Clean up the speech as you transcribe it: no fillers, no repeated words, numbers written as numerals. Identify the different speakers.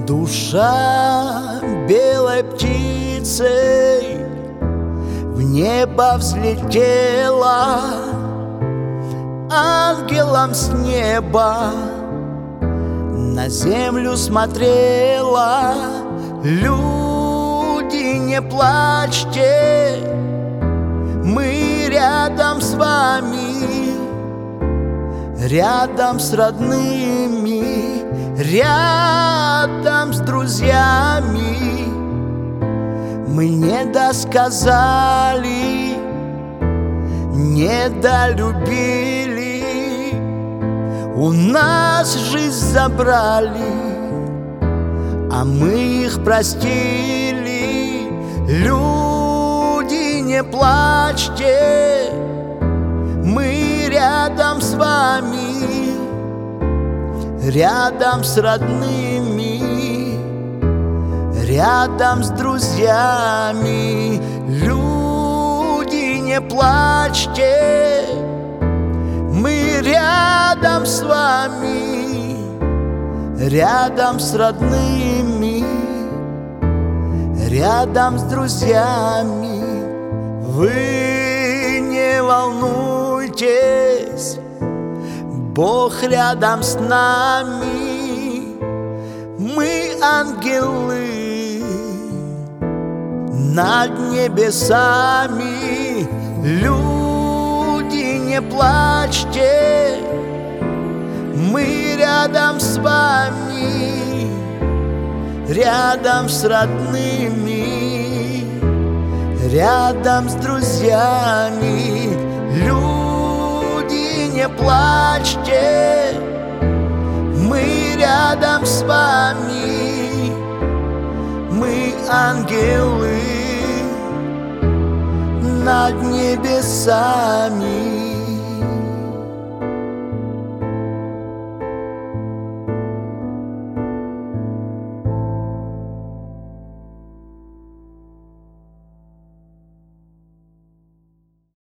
Speaker 1: Душа белой птицей в небо взлетела, ангелом с неба на землю смотрела. Люди, не плачьте, мы рядом с вами, рядом с родными, рядом с друзьями. Мы не досказали, недолюбили, у нас жизнь забрали, а мы их простили. Люди, не плачьте, мы рядом с вами, рядом с родными, рядом с друзьями. Люди, не плачьте, мы рядом с вами, рядом с родными, рядом с друзьями. Вы не волнуйтесь, Бог рядом с нами, мы ангелы над небесами. Люди, не плачьте, мы рядом с вами, рядом с родными, рядом с друзьями. Люди, не плачьте, мы рядом с вами, мы ангелы над небесами.